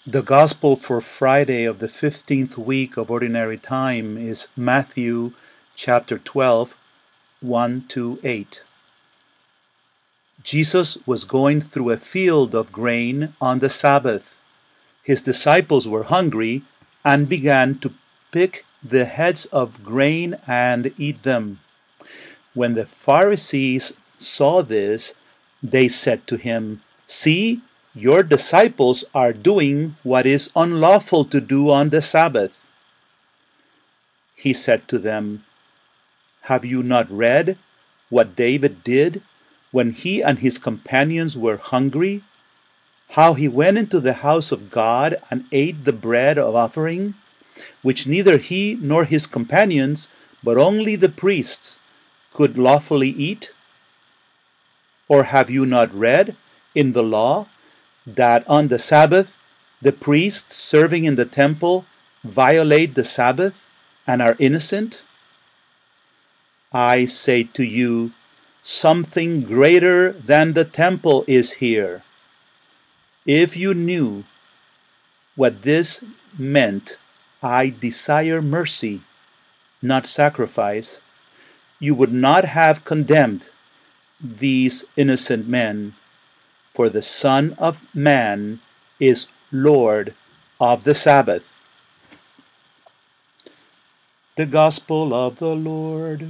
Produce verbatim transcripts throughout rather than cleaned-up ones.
The Gospel for Friday of the fifteenth week of Ordinary Time is Matthew chapter twelve, one to eight. Jesus was going through a field of grain on the Sabbath. His disciples were hungry and began to pick the heads of grain and eat them. When the Pharisees saw this, they said to him, "See, your disciples are doing what is unlawful to do on the Sabbath." He said to them, "Have you not read what David did when he and his companions were hungry? How he went into the house of God and ate the bread of offering, which neither he nor his companions, but only the priests, could lawfully eat? Or have you not read in the law that on the Sabbath the priests serving in the temple violate the Sabbath and are innocent? I say to you, something greater than the temple is here. If you knew what this meant, I desire mercy, not sacrifice, you would not have condemned these innocent men, for the Son of Man is Lord of the Sabbath." The Gospel of the Lord.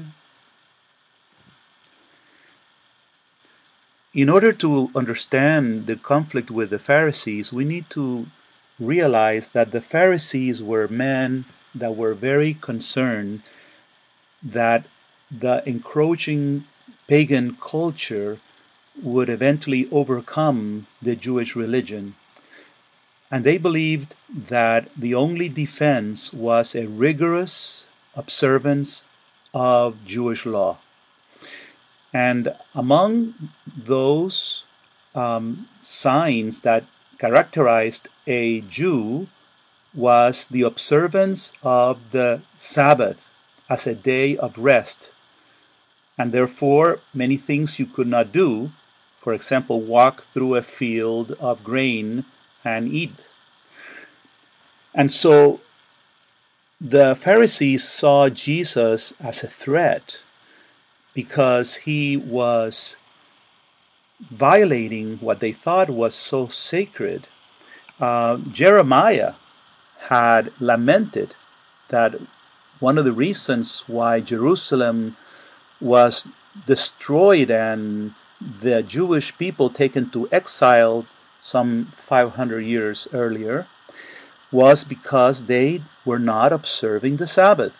In order to understand the conflict with the Pharisees, we need to realize that the Pharisees were men that were very concerned that the encroaching pagan culture would eventually overcome the Jewish religion. And they believed that the only defense was a rigorous observance of Jewish law. And among those um, signs that characterized a Jew was the observance of the Sabbath as a day of rest. And therefore, many things you could not do, for example, walk through a field of grain and eat. And so the Pharisees saw Jesus as a threat because he was violating what they thought was so sacred. Uh, Jeremiah had lamented that one of the reasons why Jerusalem was destroyed and the Jewish people taken to exile some five hundred years earlier was because they were not observing the Sabbath.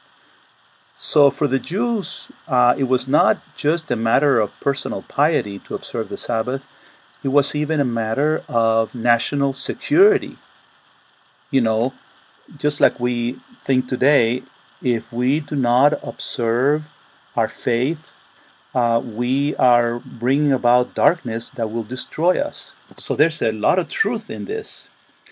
So for the Jews, uh, it was not just a matter of personal piety to observe the Sabbath, it was even a matter of national security. You know, just like we think today, if we do not observe our faith, uh, we are bringing about darkness that will destroy us. So there's a lot of truth in this.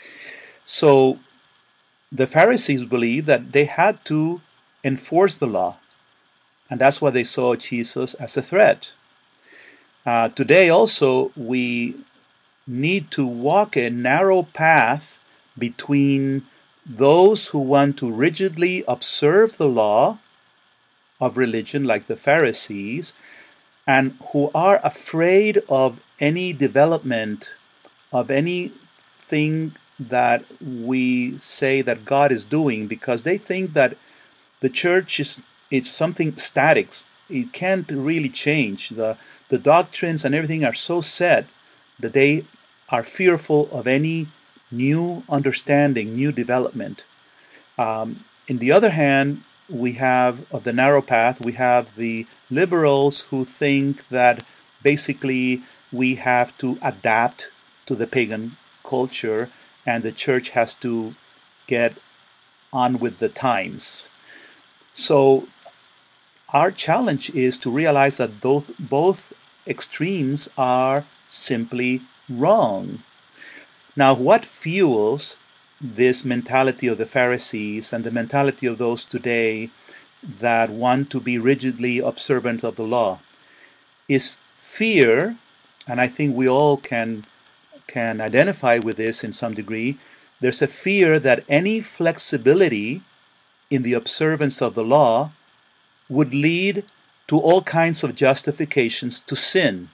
So the Pharisees believed that they had to enforce the law, and that's why they saw Jesus as a threat. Uh, today also, we need to walk a narrow path between those who want to rigidly observe the law of religion, like the Pharisees, and who are afraid of any development, of anything that we say that God is doing, because they think that the church is it's something static. It can't really change. The, the doctrines and everything are so set that they are fearful of any new understanding, new development. Um, in the other hand, we have of the narrow path, we have the liberals who think that basically we have to adapt to the pagan culture and the church has to get on with the times. So our challenge is to realize that both, both extremes are simply wrong. Now, what fuels this mentality of the Pharisees and the mentality of those today that want to be rigidly observant of the law is fear, and I think we all can can identify with this in some degree. There's a fear that any flexibility in the observance of the law would lead to all kinds of justifications to sin.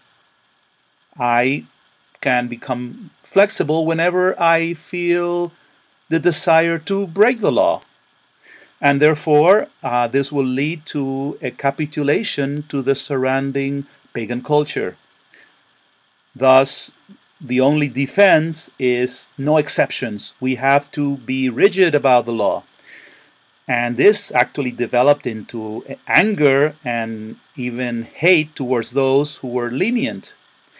I can become flexible whenever I feel the desire to break the law. And therefore, uh, this will lead to a capitulation to the surrounding pagan culture. Thus, the only defense is no exceptions. We have to be rigid about the law. And this actually developed into anger and even hate towards those who were lenient.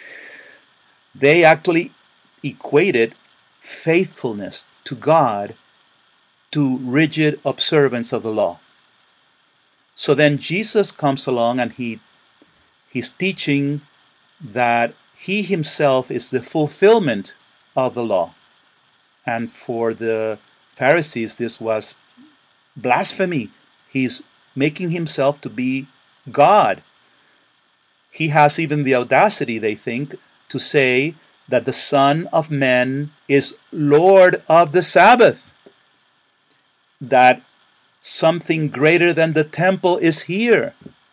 They actually equated faithfulness to God to rigid observance of the law. So then Jesus comes along and he he's teaching that he himself is the fulfillment of the law. And for the Pharisees, this was blasphemy. He's making himself to be God. He has even the audacity, they think, to say that the Son of Man is Lord of the Sabbath. That something greater than the temple is here.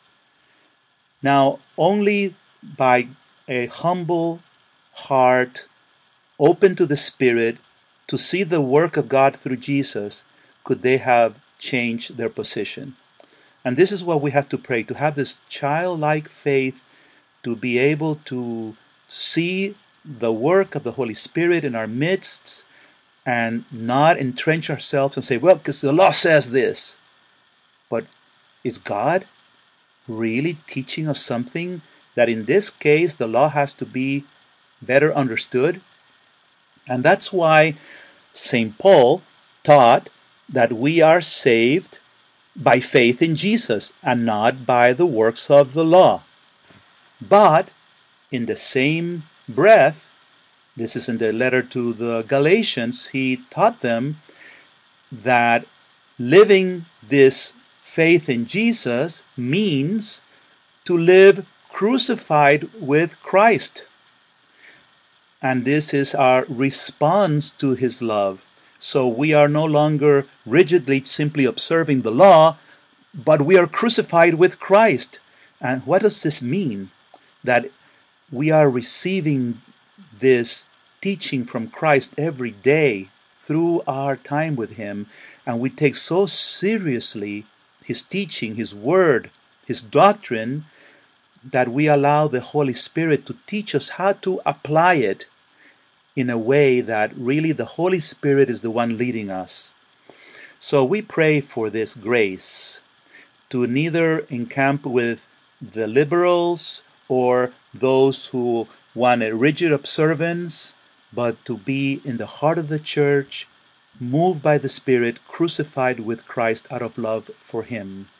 Now, only by a humble heart, open to the Spirit, to see the work of God through Jesus, could they have changed their position. And this is what we have to pray, to have this childlike faith, to be able to see the work of the Holy Spirit in our midst, and not entrench ourselves and say, well, because the law says this. But is God really teaching us something that in this case the law has to be better understood? And that's why Saint Paul taught that we are saved by faith in Jesus and not by the works of the law. But in the same breath, this is in the letter to the Galatians, he taught them that living this faith in Jesus means to live crucified with Christ. And this is our response to his love. So we are no longer rigidly simply observing the law, but we are crucified with Christ. And what does this mean? That we are receiving this teaching from Christ every day through our time with him, and we take so seriously his teaching, his word, his doctrine, that we allow the Holy Spirit to teach us how to apply it in a way that really the Holy Spirit is the one leading us. So we pray for this grace to neither encamp with the liberals or those who want a rigid observance, but to be in the heart of the church, moved by the Spirit, crucified with Christ out of love for him.